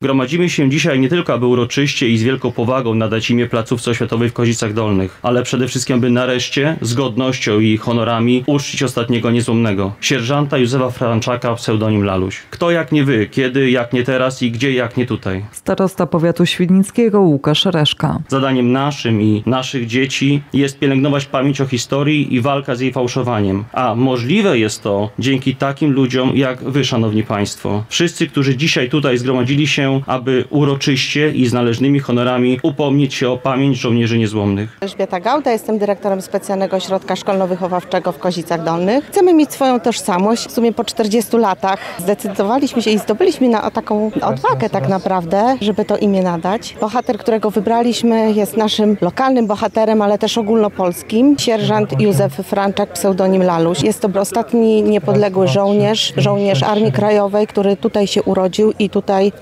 Gromadzimy się dzisiaj nie tylko, aby uroczyście i z wielką powagą nadać imię placówce oświatowej w Kozicach Dolnych, ale przede wszystkim, by nareszcie z godnością i honorami uczcić ostatniego niezłomnego, sierżanta Józefa Franczaka, pseudonim Laluś. Kto jak nie wy, kiedy jak nie teraz i gdzie jak nie tutaj? Starosta powiatu świdnickiego Łukasz Reszka. Zadaniem naszym i naszych dzieci jest pielęgnować pamięć o historii i walka z jej fałszowaniem. A możliwe jest to dzięki takim ludziom jak wy, szanowni państwo. Wszyscy, którzy dzisiaj tutaj zgromadzili się, aby uroczyście i z należnymi honorami upomnieć się o pamięć żołnierzy niezłomnych. Elżbieta Gałda, jestem dyrektorem Specjalnego Ośrodka Szkolno-Wychowawczego w Kozicach Dolnych. Chcemy mieć swoją tożsamość. W sumie po 40 latach zdecydowaliśmy się i zdobyliśmy na taką odwagę tak naprawdę, żeby to imię nadać. Bohater, którego wybraliśmy, jest naszym lokalnym bohaterem, ale też ogólnopolskim. Sierżant Józef Franczak, pseudonim Laluś. Jest to ostatni niepodległy żołnierz Armii Krajowej, który tutaj się urodził i tutaj w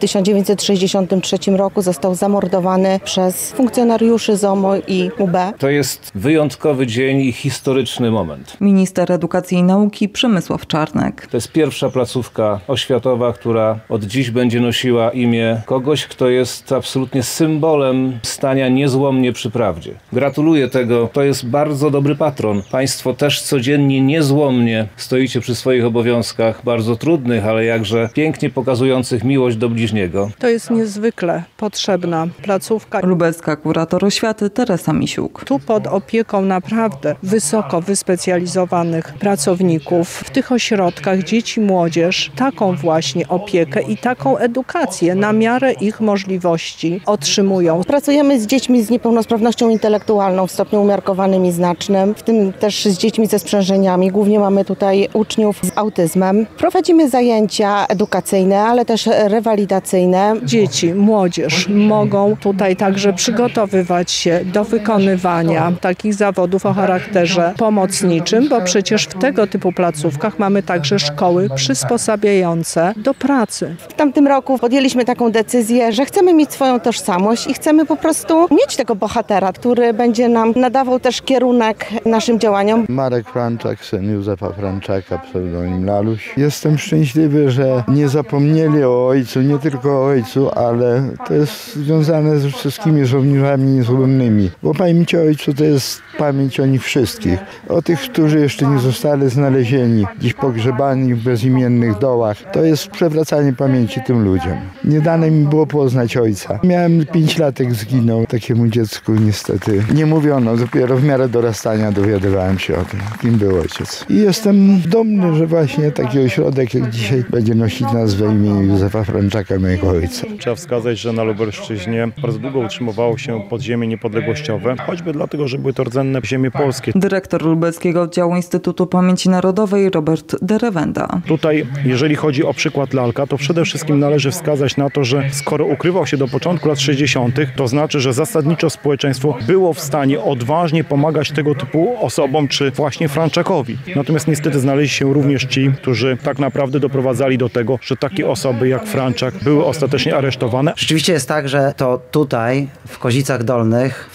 1963 roku został zamordowany przez funkcjonariuszy ZOMO i UB. To jest wyjątkowy dzień i historyczny moment. Minister Edukacji i Nauki Przemysław Czarnek. To jest pierwsza placówka oświatowa, która od dziś będzie nosiła imię kogoś, kto jest absolutnie symbolem stania niezłomnie przy prawdzie. Gratuluję tego. To jest bardzo dobry patron. Państwo też codziennie niezłomnie stoicie przy swoich obowiązkach, bardzo trudnych, ale jakże pięknie pokazujących miłość do bliźniego. To jest niezwykle potrzebna placówka. Lubelska kurator oświaty Teresa Misiuk. Tu pod opieką naprawdę wysoko wyspecjalizowanych pracowników w tych ośrodkach dzieci, młodzież taką właśnie opiekę i taką edukację na miarę ich możliwości otrzymują. Pracujemy z dziećmi z niepełnosprawnością intelektualną w stopniu umiarkowanym i znacznym, w tym też z dziećmi ze sprzężeniami. Głównie mamy tutaj uczniów z autyzmem. Prowadzimy zajęcia edukacyjne, ale też rewalidacyjne. Dzieci, młodzież mogą tutaj także przygotowywać się do wykonywania takich zawodów o charakterze pomocniczym, bo przecież w tego typu placówkach mamy także szkoły przysposabiające do pracy. W tamtym roku podjęliśmy taką decyzję, że chcemy mieć swoją tożsamość i chcemy po prostu mieć tego bohatera, który będzie nam nadawał też kierunek naszym działaniom. Marek Franczak, syn Józefa Franczaka, pseudonim Laluś. Jestem szczęśliwy, że nie zapomnieli o ojcu, nie tylko o ojcu, ale to jest związane ze wszystkimi żołnierzami niezłomnymi. Bo pamięć o ojcu to jest pamięć o nich wszystkich. O tych, którzy jeszcze nie zostali znalezieni, gdzieś pogrzebani w bezimiennych dołach. To jest przewracanie pamięci tym ludziom. Nie dane mi było poznać ojca. Miałem 5 lat, jak zginął. Takiemu dziecku niestety nie mówiono. Dopiero w miarę dorastania dowiadywałem się o tym, kim był ojciec. I jestem dumny, że właśnie taki ośrodek jak dzisiaj będzie nosić nazwę imienia Józefa Franczaka, mojego ojca. Trzeba wskazać, że na Lubelszczyźnie bardzo długo utrzymywało się podziemie niepodległościowe, choćby dlatego, że były to rdzenne ziemie polskie. Dyrektor Lubelskiego Oddziału Instytutu Pamięci Narodowej Robert Derewenda. Tutaj, jeżeli chodzi o przykład Lalka, to przede wszystkim należy wskazać na to, że skoro ukrywał się do początku lat 60., to znaczy, że zasadniczo społeczeństwo było w stanie odważnie pomagać tego typu osobom, czy właśnie Franczakowi. Natomiast niestety znaleźli się również ci, którzy tak naprawdę doprowadzali do tego, że takie osoby jak Franczak były ostatecznie aresztowane. Rzeczywiście jest tak, że to tutaj, w Kozicach Dolnych, w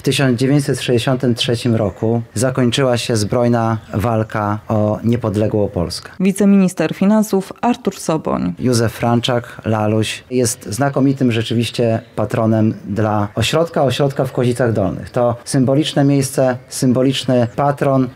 1963 roku zakończyła się zbrojna walka o niepodległą Polskę. Wiceminister finansów Artur Soboń. Józef Franczak, Laluś, jest znakomitym rzeczywiście patronem dla ośrodka w Kozicach Dolnych. To symboliczne miejsce, symboliczny patron.